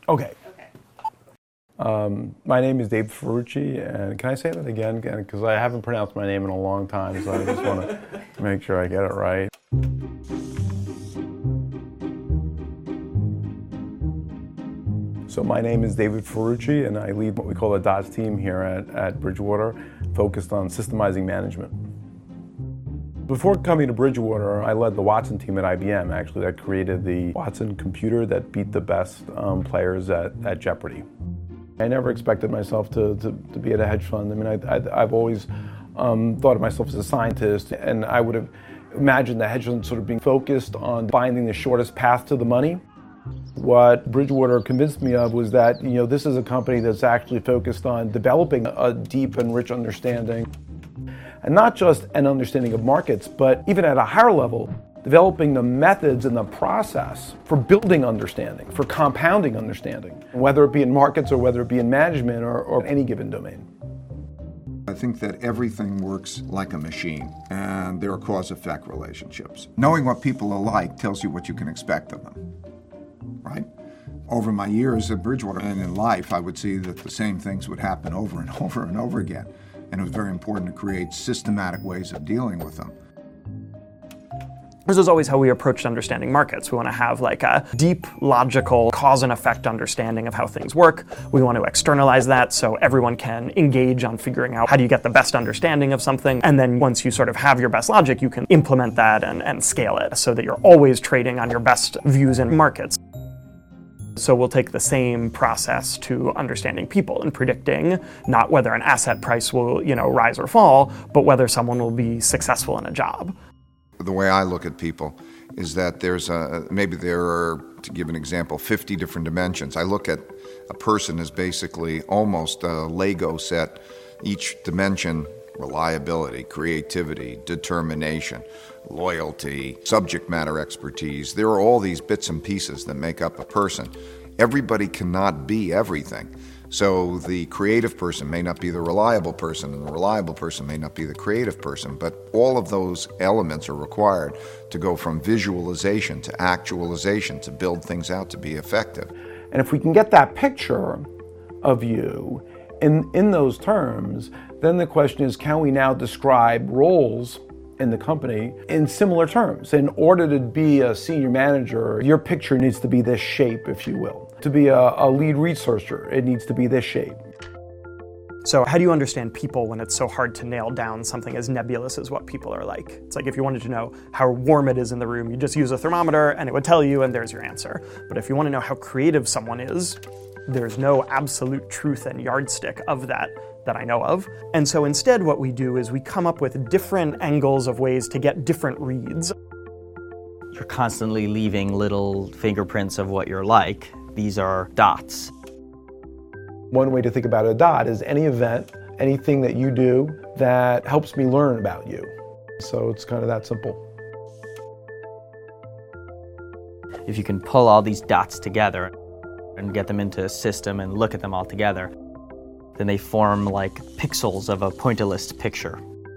Okay. Okay. My name is Dave Ferrucci, and can I say that again? Because I haven't pronounced my name in a long time, so I just want to make sure I get it right. So my name is David Ferrucci, and I lead what we call the DOTS team here at Bridgewater, focused on systemizing management. Before coming to Bridgewater, I led the Watson team at IBM, actually, that created the Watson computer that beat the best players at Jeopardy. I never expected myself to be at a hedge fund. I mean, I've always thought of myself as a scientist, and I would have imagined the hedge fund sort of being focused on finding the shortest path to the money. What Bridgewater convinced me of was that, this is a company that's actually focused on developing a deep and rich understanding, and not just an understanding of markets, but even at a higher level, developing the methods and the process for building understanding, for compounding understanding, whether it be in markets or whether it be in management or any given domain. I think that everything works like a machine, and there are cause-effect relationships. Knowing what people are like tells you what you can expect of them, right? Over my years at Bridgewater and in life, I would see that the same things would happen over and over and over again, and it was very important to create systematic ways of dealing with them. This is always how we approached understanding markets. We want to have like a deep, logical, cause and effect understanding of how things work. We want to externalize that so everyone can engage on figuring out how do you get the best understanding of something. And then once you sort of have your best logic, you can implement that and scale it so that you're always trading on your best views in markets. So we'll take the same process to understanding people and predicting not whether an asset price will, rise or fall, but whether someone will be successful in a job. The way I look at people is that maybe there are, to give an example, 50 different dimensions. I look at a person as basically almost a Lego set. Each dimension, reliability, creativity, determination, loyalty, subject matter expertise. There are all these bits and pieces that make up a person. Everybody cannot be everything. So the creative person may not be the reliable person, and the reliable person may not be the creative person, but all of those elements are required to go from visualization to actualization, to build things out to be effective. And if we can get that picture of you in those terms, then the question is, can we now describe roles in the company in similar terms? In order to be a senior manager, your picture needs to be this shape, if you will. To be a lead researcher, it needs to be this shape. So how do you understand people when it's so hard to nail down something as nebulous as what people are like? It's like if you wanted to know how warm it is in the room, you just use a thermometer and it would tell you and there's your answer. But if you want to know how creative someone is, there's no absolute truth and yardstick of that I know of. And so instead what we do is we come up with different angles of ways to get different reads. You're constantly leaving little fingerprints of what you're like. These are dots. One way to think about a dot is any event, anything that you do that helps me learn about you. So it's kind of that simple. If you can pull all these dots together and get them into a system and look at them all together, then they form like pixels of a pointillist picture.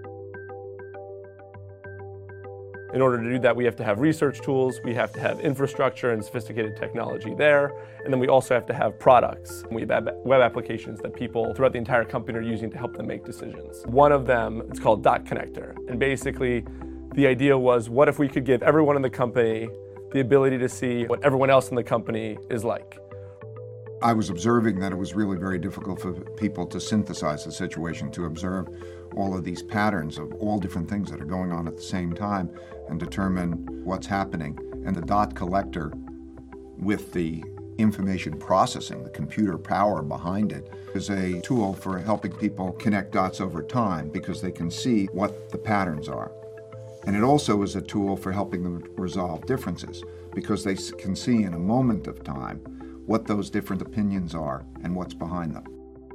In order to do that, we have to have research tools, we have to have infrastructure and sophisticated technology there, and then we also have to have products. We have web applications that people throughout the entire company are using to help them make decisions. One of them, it's called Dot Connector, and basically the idea was, what if we could give everyone in the company the ability to see what everyone else in the company is like? I was observing that it was really very difficult for people to synthesize the situation, to observe all of these patterns of all different things that are going on at the same time and determine what's happening. And the dot collector, with the information processing, the computer power behind it, is a tool for helping people connect dots over time because they can see what the patterns are. And it also is a tool for helping them resolve differences because they can see in a moment of time what those different opinions are and what's behind them.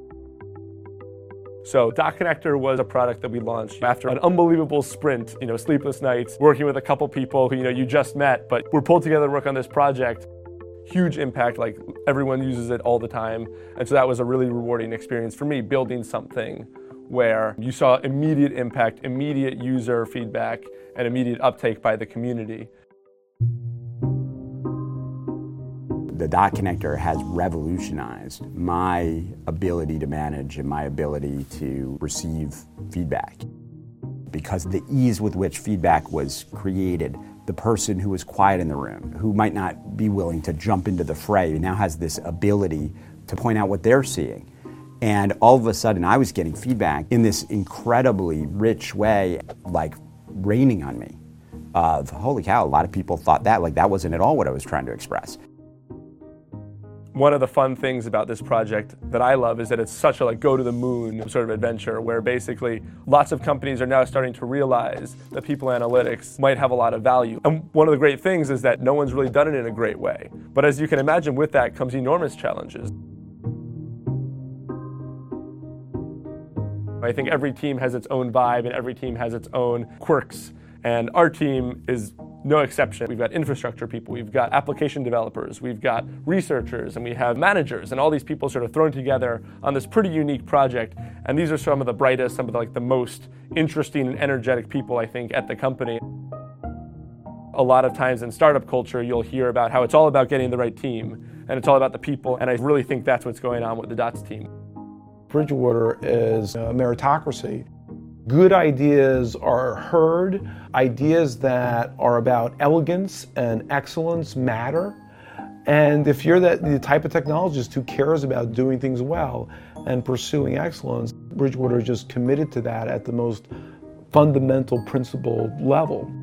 So Dot Connector was a product that we launched after an unbelievable sprint, sleepless nights, working with a couple people who you just met, but we're pulled together to work on this project. Huge impact, like everyone uses it all the time. And so that was a really rewarding experience for me, building something where you saw immediate impact, immediate user feedback, and immediate uptake by the community. The dot connector has revolutionized my ability to manage and my ability to receive feedback. Because of the ease with which feedback was created, the person who was quiet in the room, who might not be willing to jump into the fray, now has this ability to point out what they're seeing. And all of a sudden, I was getting feedback in this incredibly rich way, like raining on me. Of holy cow, a lot of people thought that, like that wasn't at all what I was trying to express. One of the fun things about this project that I love is that it's such a like go to the moon sort of adventure where basically lots of companies are now starting to realize that people analytics might have a lot of value. And one of the great things is that no one's really done it in a great way. But as you can imagine, with that comes enormous challenges. I think every team has its own vibe and every team has its own quirks. And our team is no exception. We've got infrastructure people, we've got application developers, we've got researchers, and we have managers, and all these people sort of thrown together on this pretty unique project. And these are some of the brightest, some of the most interesting and energetic people, I think, at the company. A lot of times in startup culture, you'll hear about how it's all about getting the right team, and it's all about the people, and I really think that's what's going on with the DOTS team. Bridgewater is a meritocracy. Good ideas are heard. Ideas that are about elegance and excellence matter. And if you're the type of technologist who cares about doing things well and pursuing excellence, Bridgewater is just committed to that at the most fundamental principle level.